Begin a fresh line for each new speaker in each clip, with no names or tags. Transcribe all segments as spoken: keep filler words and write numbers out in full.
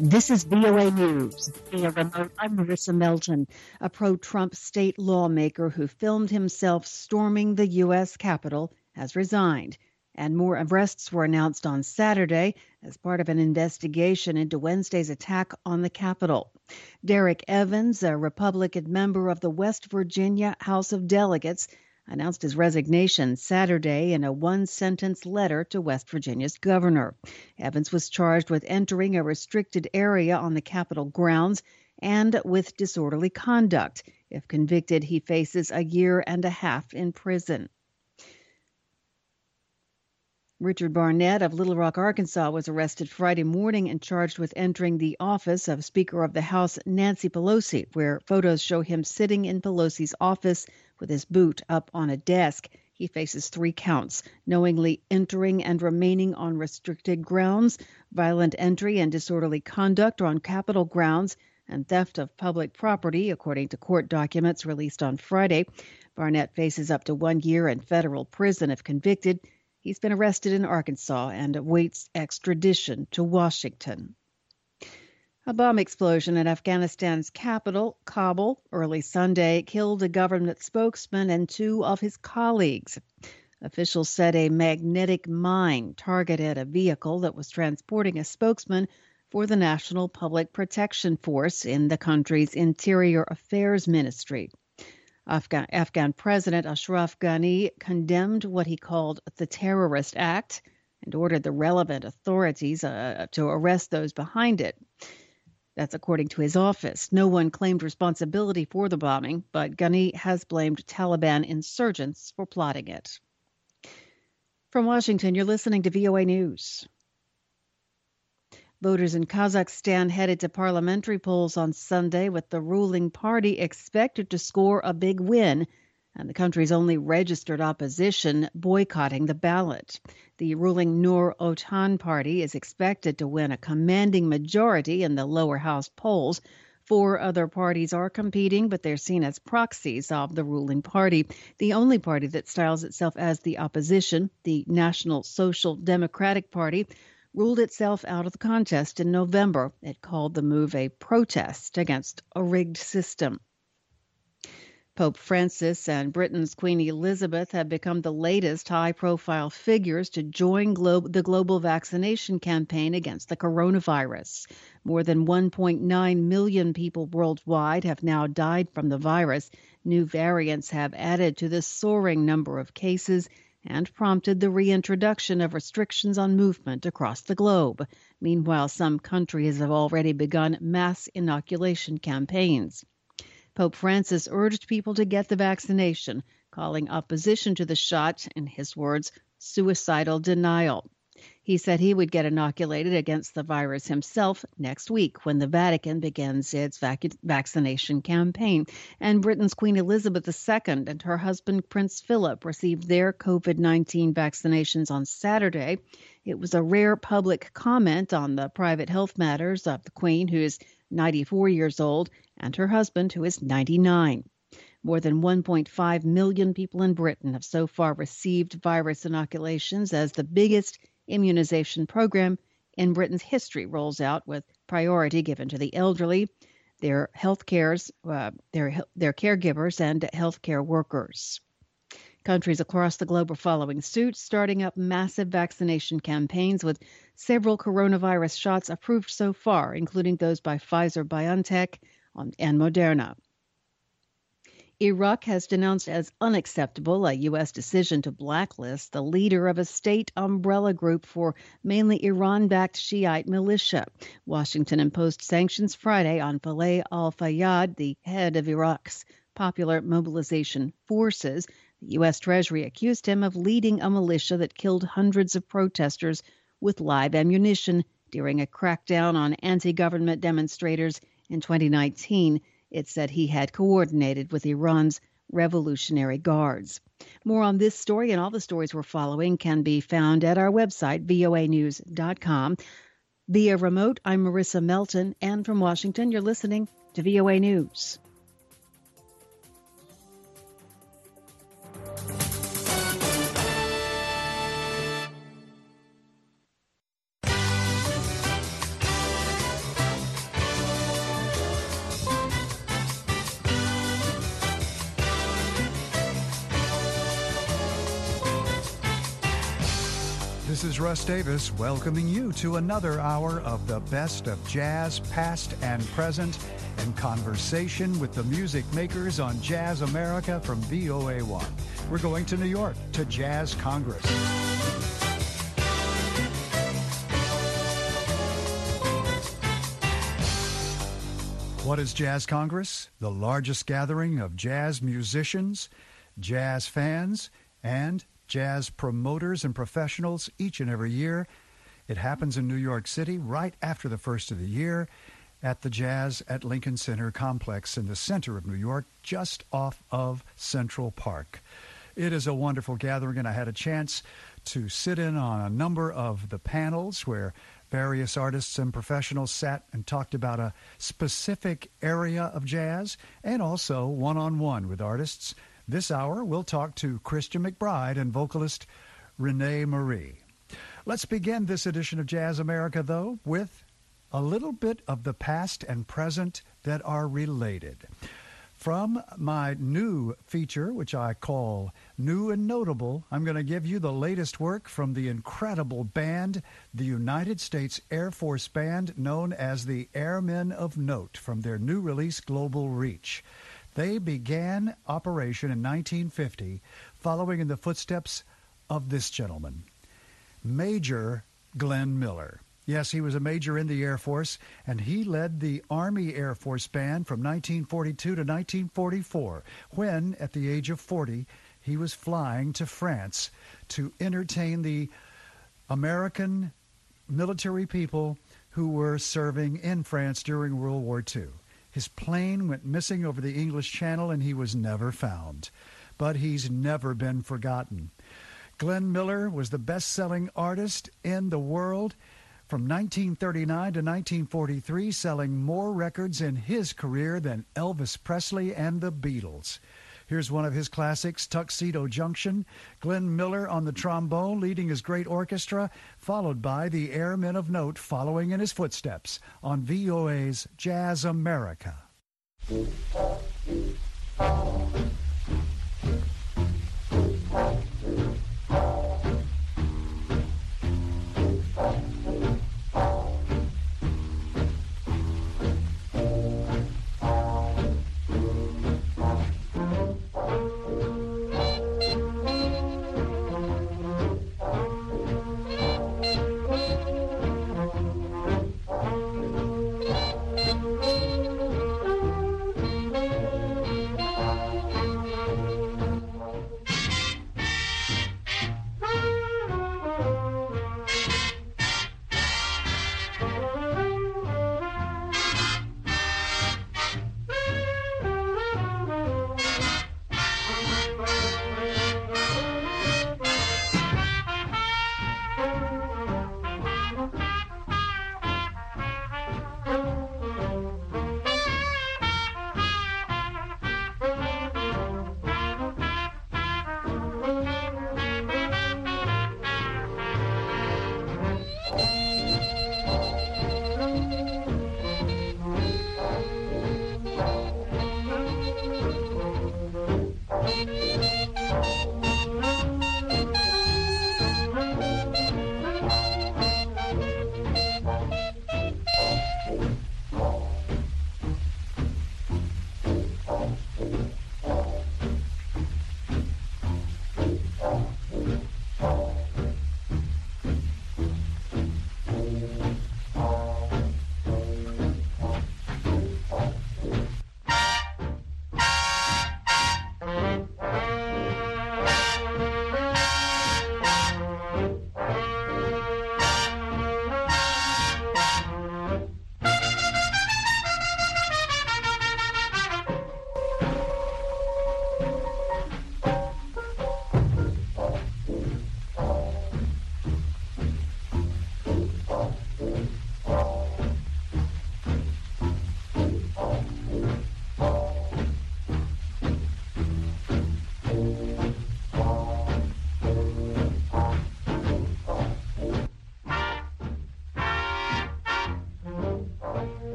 This is V O A News. Via remote, I'm Marissa Melton. A pro-Trump state lawmaker who filmed himself storming the U S Capitol has resigned. And more arrests were announced on Saturday as part of an investigation into Wednesday's attack on the Capitol. Derek Evans, a Republican member of the West Virginia House of Delegates, announced his resignation Saturday in a one-sentence letter to West Virginia's governor. Evans was charged with entering a restricted area on the Capitol grounds and with disorderly conduct. If convicted, he faces a year and a half in prison. Richard Barnett of Little Rock, Arkansas, was arrested Friday morning and charged with entering the office of Speaker of the House Nancy Pelosi, where photos show him sitting in Pelosi's office with his boot up on a desk. He faces three counts: knowingly entering and remaining on restricted grounds, violent entry and disorderly conduct on Capitol grounds, and theft of public property, according to court documents released on Friday. Barnett faces up to one year in federal prison if convicted. He's been arrested in Arkansas and awaits extradition to Washington. A bomb explosion at Afghanistan's capital, Kabul, early Sunday killed a government spokesman and two of his colleagues. Officials said a magnetic mine targeted a vehicle that was transporting a spokesman for the National Public Protection Force in the country's Interior Affairs Ministry. Afghan, Afghan President Ashraf Ghani condemned what he called the terrorist act and ordered the relevant authorities uh, to arrest those behind it. That's according to his office. No one claimed responsibility for the bombing, but Ghani has blamed Taliban insurgents for plotting it. From Washington, you're listening to V O A News. Voters in Kazakhstan headed to parliamentary polls on Sunday with the ruling party expected to score a big win and the country's only registered opposition boycotting the ballot. The ruling Nur Otan party is expected to win a commanding majority in the lower house polls. Four other parties are competing, but they're seen as proxies of the ruling party. The only party that styles itself as the opposition, the National Social Democratic Party, ruled itself out of the contest in November. It called the move a protest against a rigged system. Pope Francis and Britain's Queen Elizabeth have become the latest high-profile figures to join glo- the global vaccination campaign against the coronavirus. More than one point nine million people worldwide have now died from the virus. New variants have added to the soaring number of cases and prompted the reintroduction of restrictions on movement across the globe. Meanwhile, some countries have already begun mass inoculation campaigns. Pope Francis urged people to get the vaccination, calling opposition to the shot, in his words, suicidal denial. He said he would get inoculated against the virus himself next week when the Vatican begins its vac- vaccination campaign. And Britain's Queen Elizabeth the Second and her husband Prince Philip received their COVID nineteen vaccinations on Saturday. It was a rare public comment on the private health matters of the Queen, who is ninety-four years old, and her husband, who is ninety-nine. More than one point five million people in Britain have so far received virus inoculations as the biggest immunization program in Britain's history rolls out, with priority given to the elderly, their health cares, uh, their their caregivers, and healthcare workers. Countries across the globe are following suit, starting up massive vaccination campaigns with several coronavirus shots approved so far, including those by Pfizer-BioNTech and Moderna. Iraq has denounced as unacceptable a U S decision to blacklist the leader of a state umbrella group for mainly Iran-backed Shiite militia. Washington imposed sanctions Friday on Faleh al-Fayyad, the head of Iraq's Popular Mobilization Forces. The U S Treasury accused him of leading a militia that killed hundreds of protesters with live ammunition during a crackdown on anti-government demonstrators in twenty nineteen. It said he had coordinated with Iran's Revolutionary Guards. More on this story and all the stories we're following can be found at our website, V O A news dot com. Via remote, I'm Marissa Melton, and from Washington, you're listening to V O A News.
This is Russ Davis welcoming you to another hour of the best of jazz, past and present, and conversation with the music makers on Jazz America from V O A one. We're going to New York to Jazz Congress. What is Jazz Congress? The largest gathering of jazz musicians, jazz fans, and jazz promoters and professionals each and every year. It happens in New York City right after the first of the year at the Jazz at Lincoln Center complex in the center of New York, just off of Central Park. It is a wonderful gathering, and I had a chance to sit in on a number of the panels where various artists and professionals sat and talked about a specific area of jazz, and also one-on-one with artists. This hour, we'll talk to Christian McBride and vocalist Renee Marie. Let's begin this edition of Jazz America, though, with a little bit of the past and present that are related. From my new feature, which I call New and Notable, I'm going to give you the latest work from the incredible band, the United States Air Force Band, known as the Airmen of Note, from their new release, Global Reach. They began operation in nineteen fifty, following in the footsteps of this gentleman, Major Glenn Miller. Yes, he was a major in the Air Force, and he led the Army Air Force Band from nineteen forty-two to nineteen forty-four, when, at the age of forty, he was flying to France to entertain the American military people who were serving in France during World War Two. His plane went missing over the English Channel, and he was never found. But he's never been forgotten. Glenn Miller was the best-selling artist in the world from nineteen thirty-nine to nineteen forty-three, selling more records in his career than Elvis Presley and the Beatles. Here's one of his classics, Tuxedo Junction. Glenn Miller on the trombone, leading his great orchestra, followed by the Airmen of Note following in his footsteps on V O A's Jazz America.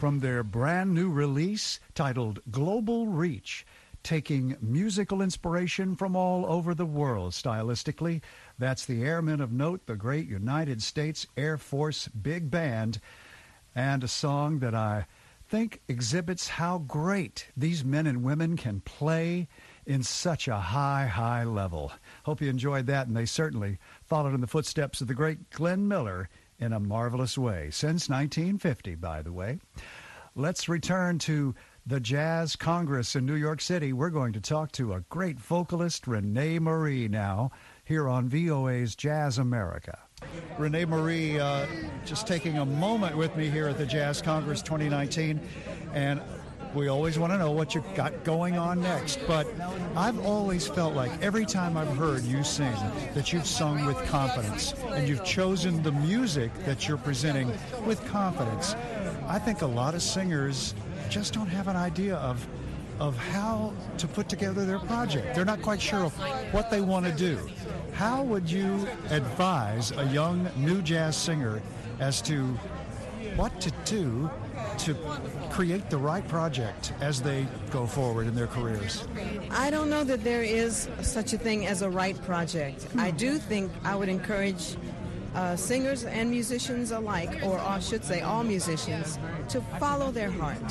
from their brand new release titled Global Reach, taking musical inspiration from all over the world stylistically. That's the Airmen of Note, the great United States Air Force Big Band, and a song that I think exhibits how great these men and women can play in such a high, high level. Hope you enjoyed that, and they certainly followed in the footsteps of the great Glenn Miller in a marvelous way, since nineteen fifty, by the way. Let's return to the Jazz Congress in New York City. We're going to talk to a great vocalist, Renee Marie, now here on V O A's Jazz America. Renee Marie, uh, just taking a moment with me here at the Jazz Congress twenty nineteen, and we always want to know what you've got going on next, but I've always felt like every time I've heard you sing that you've sung with confidence, and you've chosen the music that you're presenting with confidence. I think a lot of singers just don't have an idea of of how to put together their project. They're not quite sure of what they want to do. How would you advise a young new jazz singer as to what to do to create the right project as they go forward in their careers?
I don't know that there is such a thing as a right project. I do think I would encourage uh, singers and musicians alike, or I should say all musicians, to follow their heart.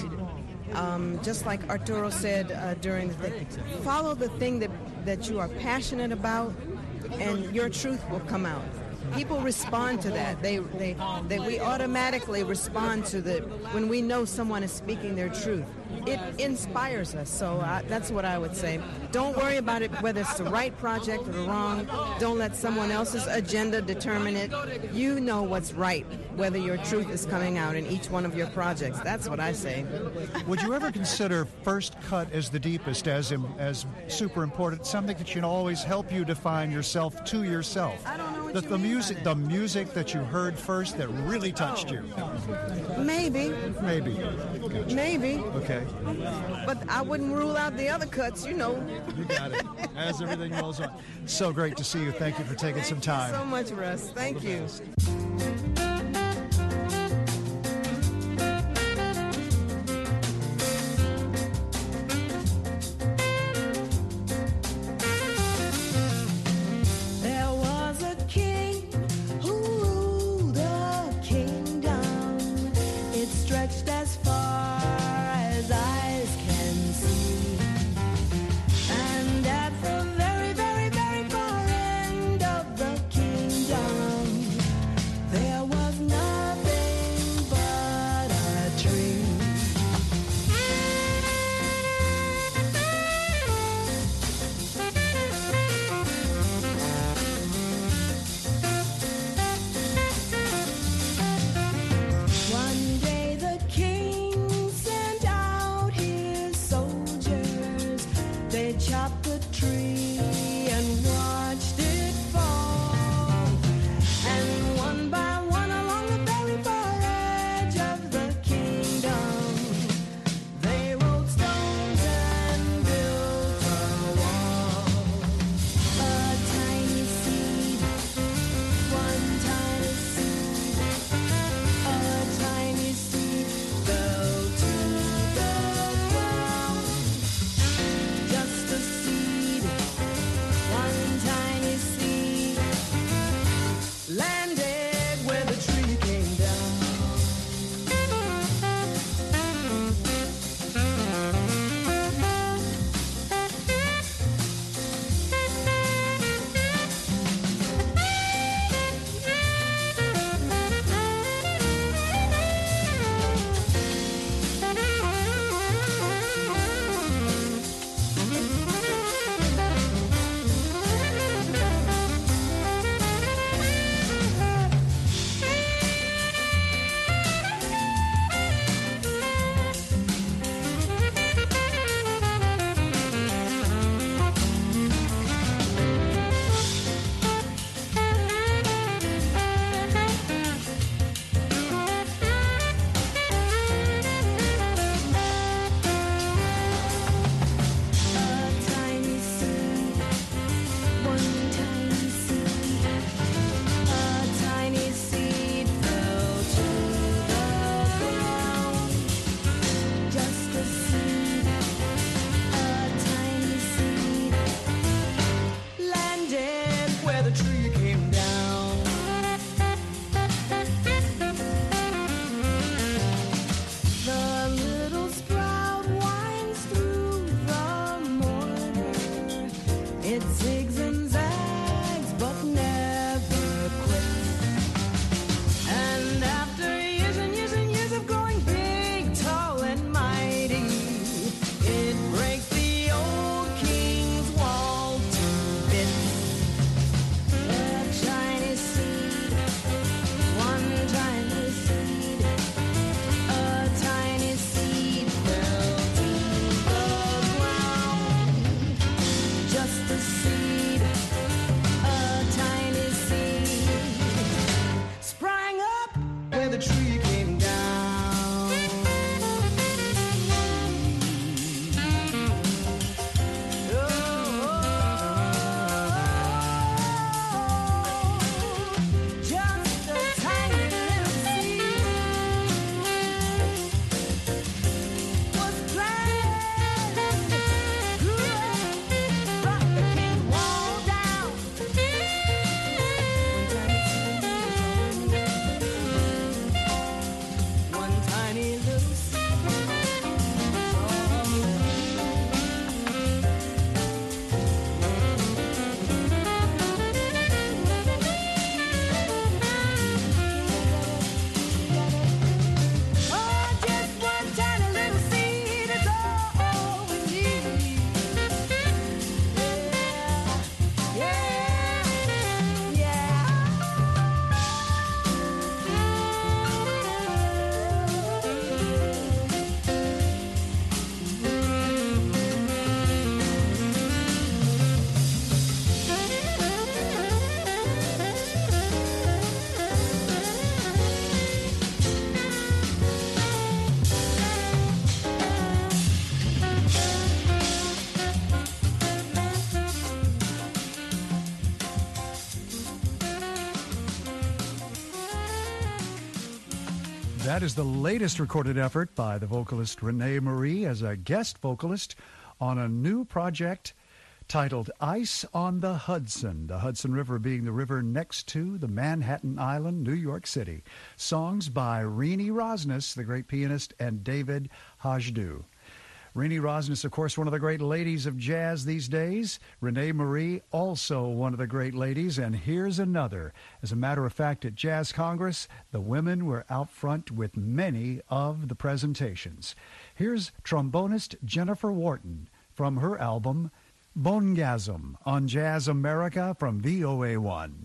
Um, just like Arturo said uh, during the thing, follow the thing that, that you are passionate about, and your truth will come out. People respond to that. They, they, they, we automatically respond to the, when we know someone is speaking their truth. It inspires us, so I, that's what I would say. Don't worry about it, whether it's the right project or the wrong. Don't let someone else's agenda determine it. You know what's right, whether your truth is coming out in each one of your projects. That's what I say.
Would you ever consider first cut as the deepest, as as super important, something that can always help you define yourself to yourself?
I don't know what
the,
you
the
mean
music,
by
the
that.
music that you heard first that really touched you.
Maybe,
Maybe. Gotcha.
maybe,
Okay.
but I wouldn't rule out the other cuts, you know.
You got it. As everything rolls on. So great to see you. Thank you for taking some time.
Thank you so much, Russ. Thank you.
There was a king who ruled a kingdom. It stretched as far as eyes can see. And at the very, very, very far end of the kingdom, there
That is the latest recorded effort by the vocalist Renee Marie as a guest vocalist on a new project titled Ice on the Hudson, the Hudson River being the river next to the Manhattan Island, New York City. Songs by Renee Rosnes, the great pianist, and David Hajdu. Renee Rosnes, of course, one of the great ladies of jazz these days. Renee Marie, also one of the great ladies. And here's another. As a matter of fact, at Jazz Congress, the women were out front with many of the presentations. Here's trombonist Jennifer Wharton from her album Bongasm on Jazz America from V O A one.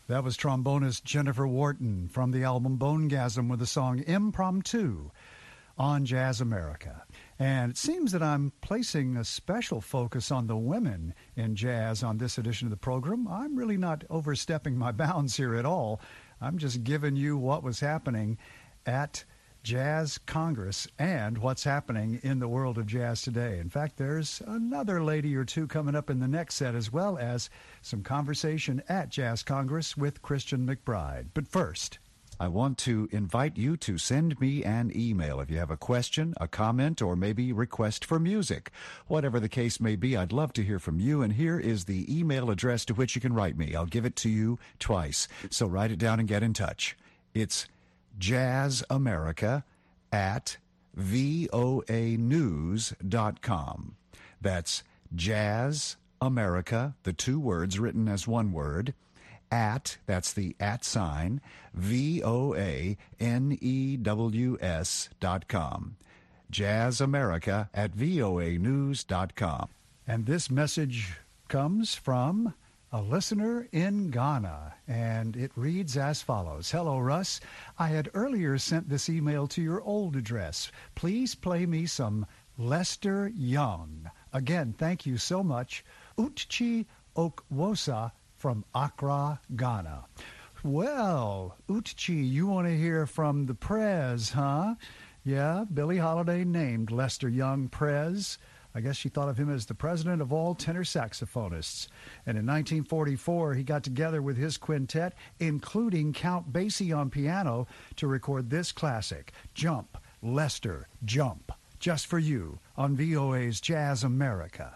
That was trombonist Jennifer Wharton from the album Bonegasm with the song Impromptu on Jazz America. And it seems that I'm placing a special focus on the women in jazz on this edition of the program. I'm really not overstepping my bounds here at all. I'm just giving you what was happening at Jazz Congress and what's happening in the world of jazz today. In fact, there's another lady or two coming up in the next set, as well as some conversation at Jazz Congress with Christian McBride. But first, I want to invite you to send me an email if you have a question, a comment, or maybe request for music. Whatever the case may be, I'd love to hear from you, and here is the email address to which you can write me. I'll give it to you twice, so write it down and get in touch. It's jazzamerica at voa news dot com. That's jazzamerica, the two words written as one word, at, that's the at sign, V O A N E W S dot com. jazzamerica at voa news dot com. And this message comes from a listener in Ghana, and it reads as follows. Hello, Russ. I had earlier sent this email to your old address. Please play me some Lester Young. Again, thank you so much. Uchi Okwosa from Accra, Ghana. Well, Uchi, you want to hear from the Prez, huh? Yeah, Billie Holiday named Lester Young Prez. I guess she thought of him as the president of all tenor saxophonists. And in nineteen forty-four, he got together with his quintet, including Count Basie on piano, to record this classic, Jump, Lester, Jump, just for you on V O A's Jazz America.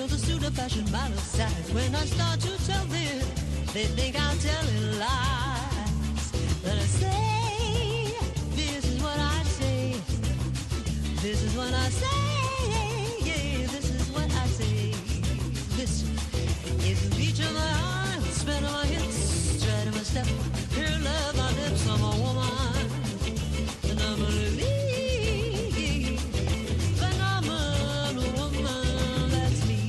the suit of fashion by the sides. When I start to tell them, they think I'm telling lies. But I say, this is what I say. This is what I say. Yeah, this is what I say. This is the beach of my heart, spin on my hips, straight on my step. Here, love my lips, I'm a woman, and I'm a lady. Phenomenal woman, that's me.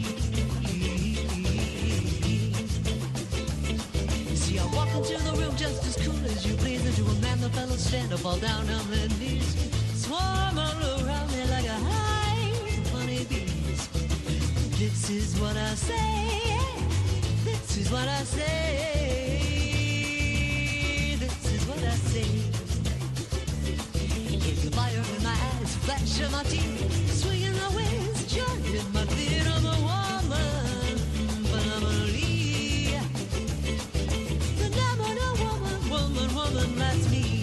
See, I walk into the room just as cool as you please, and to a man the fellow stand up, fall down on their knees, swarm all around me like a hive of honeybees. This is what I say. This is what I say. This is what I say. It's the fire in my eyes, flash of my teeth, swinging my wings, joy in my feet. I'm a woman, phenomenally. Phenomenal woman, woman, woman, that's me.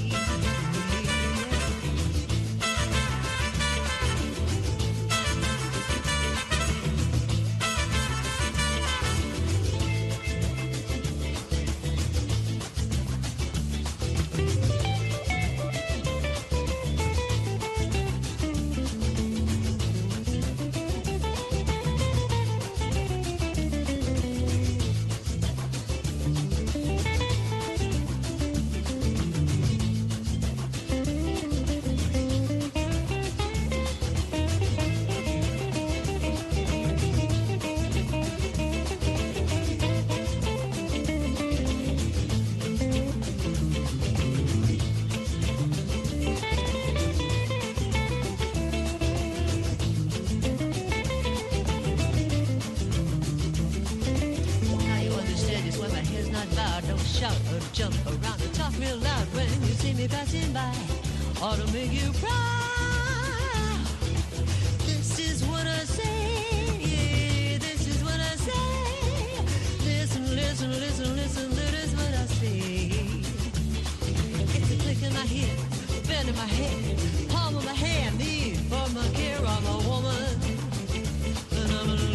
Ought to make you proud. This is what I say. Yeah, this is what I say. Listen, listen, listen, listen. That is what I say. It's a click in my head, bend in my head, palm of my hand, me for my care. I'm a woman, and I'm gonna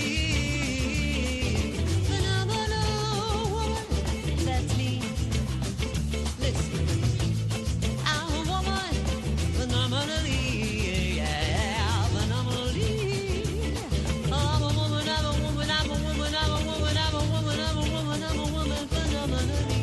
leave. Phenomenal woman, that's me. Listen. Phenomenally, yeah, phenomenally. I'm a woman, I'm a woman, I'm a woman, I'm a woman, I'm a woman, I'm a woman, I'm a woman, phenomenally.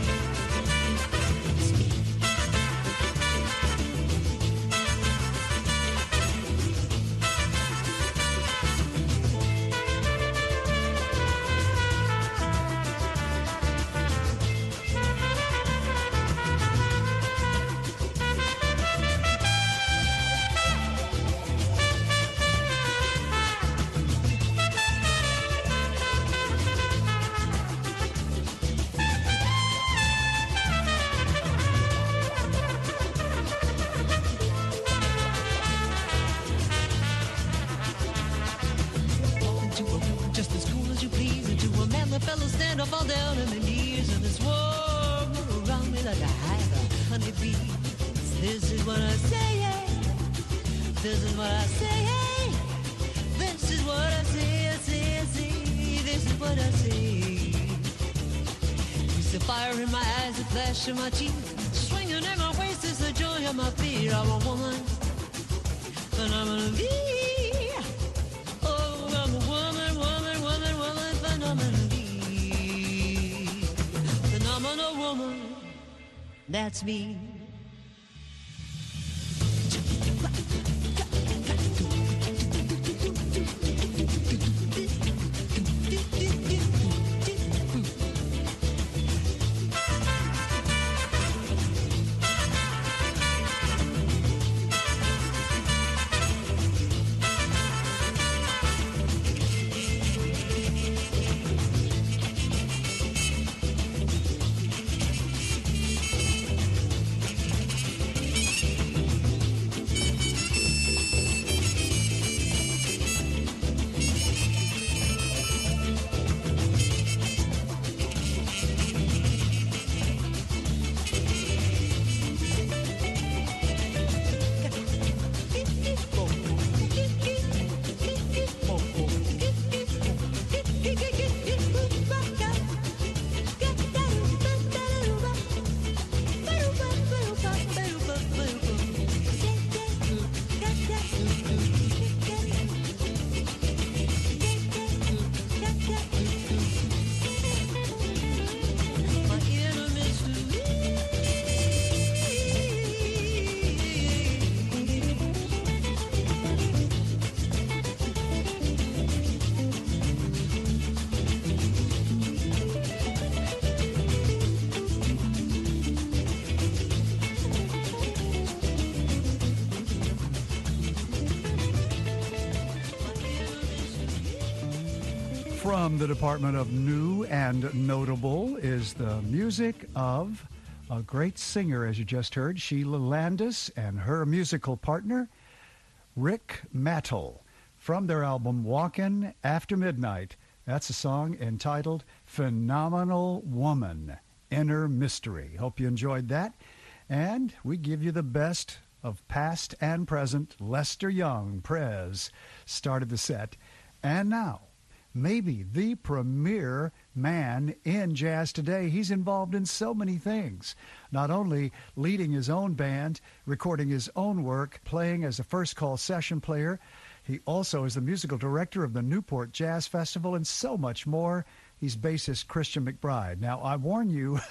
Fall down on my knees and this world around me like a hive of honeybees. This is what I say, yeah. This is what I say, yeah. This is what I say, I say, I say. This is what I say. It's the fire in my eyes, the flash in my teeth, swinging in my waist is the joy of my feet. I'm a woman, and I'm gonna be. Oh, I'm a woman, woman, woman, woman, phenomenal. Phenomenal woman, that's me.
From the Department of New and Notable is the music of a great singer, as you just heard, Sheila Landis, and her musical partner, Rick Mattel, from their album Walkin' After Midnight. That's a song entitled Phenomenal Woman, Inner Mystery. Hope you enjoyed that. And we give you the best of past and present. Lester Young, Prez, started the set. And now, maybe the premier man in jazz today. He's involved in so many things, not only leading his own band, recording his own work, playing as a first call session player. He also is the musical director of the Newport Jazz Festival and so much more. He's bassist Christian McBride. Now, I warn you,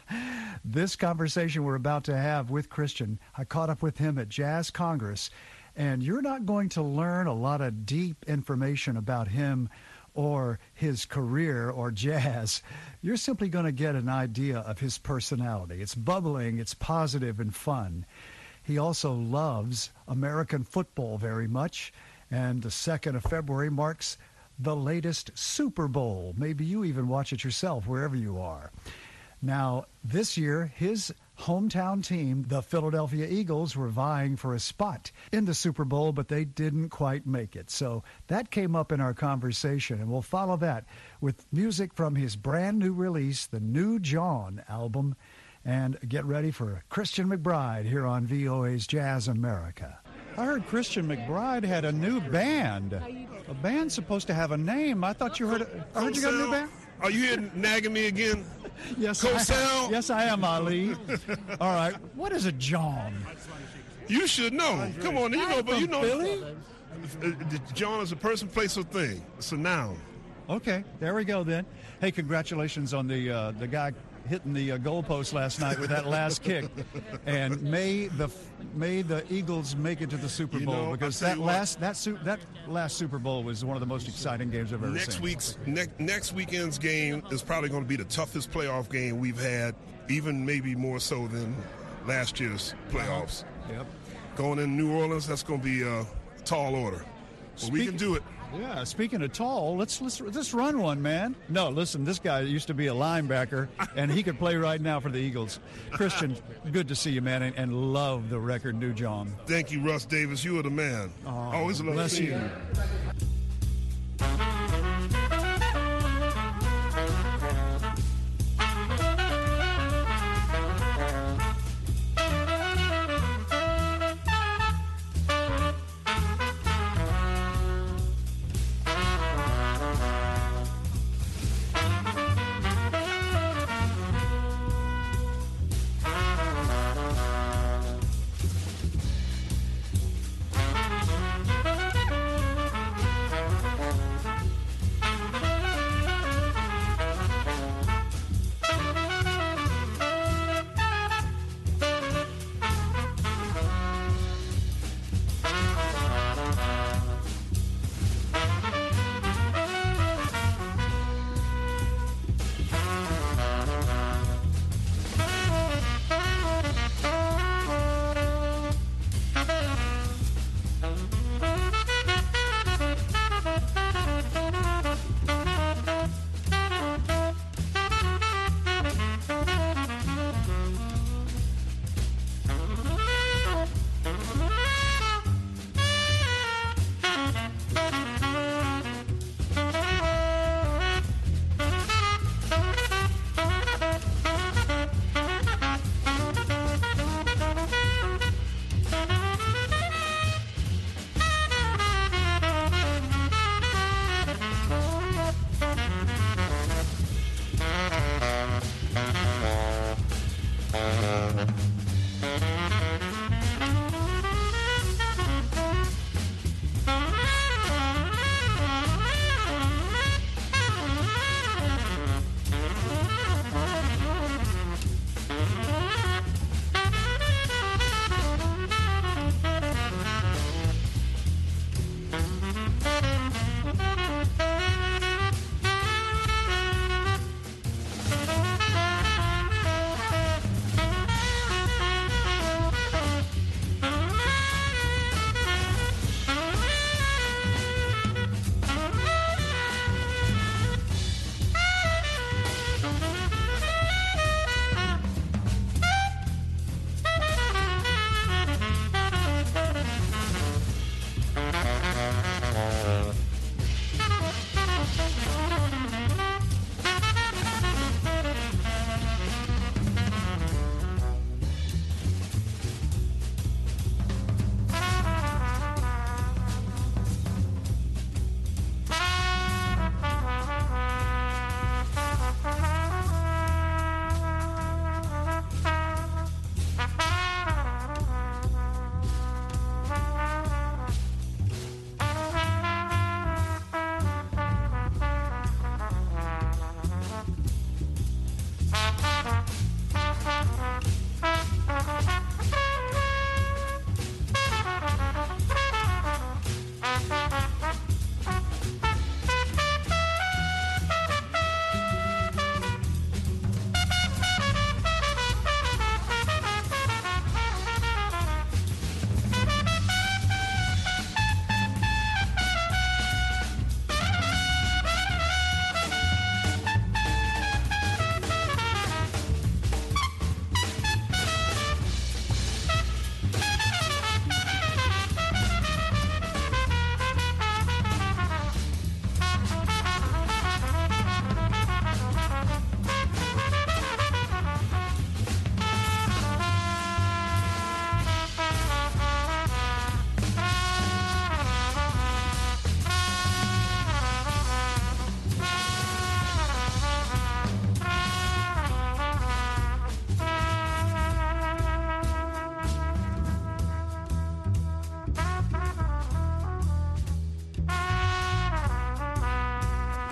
this conversation we're about to have with Christian, I caught up with him at Jazz Congress, and you're not going to learn a lot of deep information about him or his career or jazz. You're simply going to get an idea of his personality. It's bubbling, it's positive and fun. He also loves American football very much, and the second of February marks the latest Super Bowl. Maybe you even watch it yourself wherever you are. Now, this year, his hometown team, the Philadelphia Eagles, were vying for a spot in the Super Bowl, but they didn't quite make it. So that came up in our conversation, and we'll follow that with music from his brand new release, the New John album. And get ready for Christian McBride here on V O A's Jazz America. I heard Christian McBride had a new band. A band's supposed to have a name. I thought you heard it. I heard you got a new band?
Are you here nagging me again?
Yes,
Co-sound?
I, yes, I am, Ali. All right. What is a John?
You should know. Come on, you know, but you know.
Philly?
John is a person, place, or thing. It's a noun.
Okay, there we go then. Hey, congratulations on the uh, the guy hitting the uh, goalpost last night with that last kick. And may the may the Eagles make it to the Super Bowl, you know, because that last that su- that last Super Bowl was one of the most exciting games I've ever
next
seen.
Week's ne- next weekend's game is probably going to be the toughest playoff game we've had, even maybe more so than last year's playoffs.
Yep.
Going in New Orleans, that's going to be a tall order. But Speak- we can do it.
Yeah, speaking of tall, let's let's let's run one, man. No, listen, this guy used to be a linebacker, and he could play right now for the Eagles. Christian, good to see you, man, and, and love the record, New John.
Thank you, Russ Davis. You are the man.
Oh,
always love
bless
seeing
you.
you.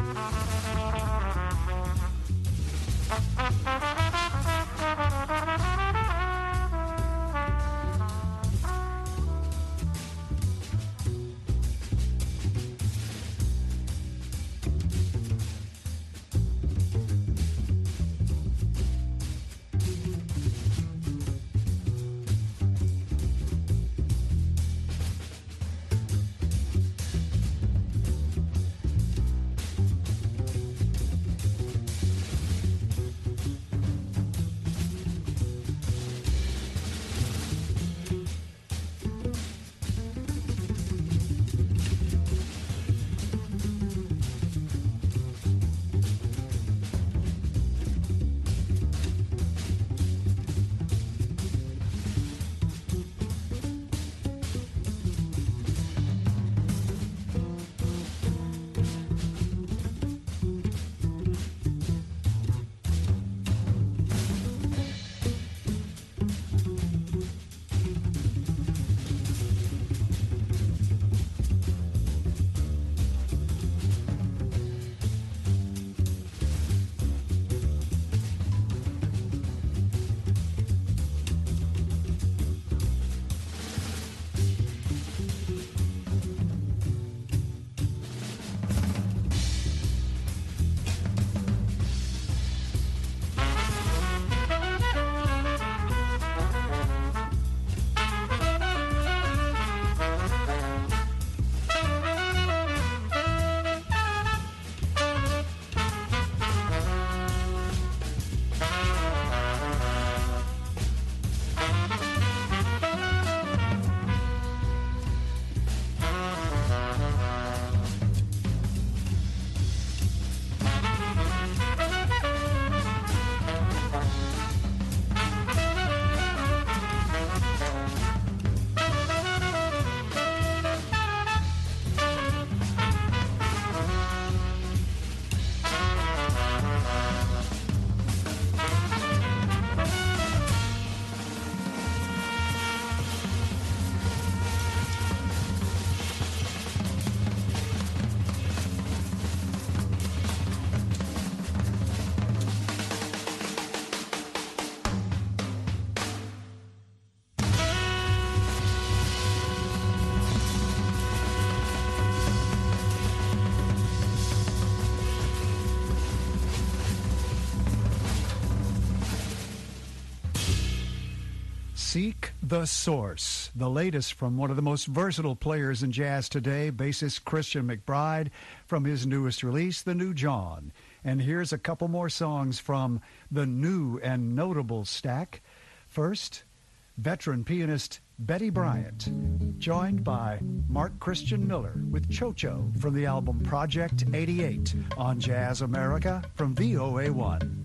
Seek the Source, the latest from one of the most versatile players in jazz today, bassist Christian McBride, from his newest release, The New John. And here's a couple more songs from the new and notable stack. First, veteran pianist Betty Bryant, joined by Mark Christian Miller with Cho-Cho from the album Project eighty-eight on Jazz America from V O A one.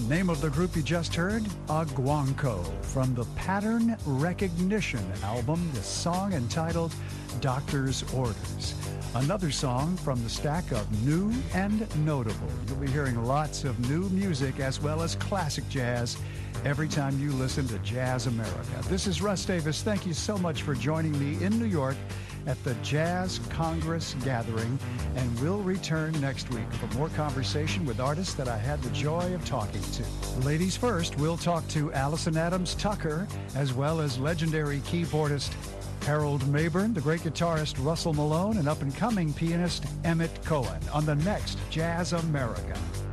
Name of the group you just heard, Aguanco, from the Pattern Recognition album, the song entitled Doctor's Orders. Another song from the stack of new and notable. You'll be hearing lots of new music as well as classic jazz every time you listen to Jazz America. This is Russ Davis. Thank you so much for joining me in New York at the Jazz Congress Gathering, and we'll return next week for more conversation with artists that I had the joy of talking to. Ladies first, we'll talk to Allison Adams Tucker, as well as legendary keyboardist Harold Mabern, the great guitarist Russell Malone, and up-and-coming pianist Emmett Cohen on the next Jazz America.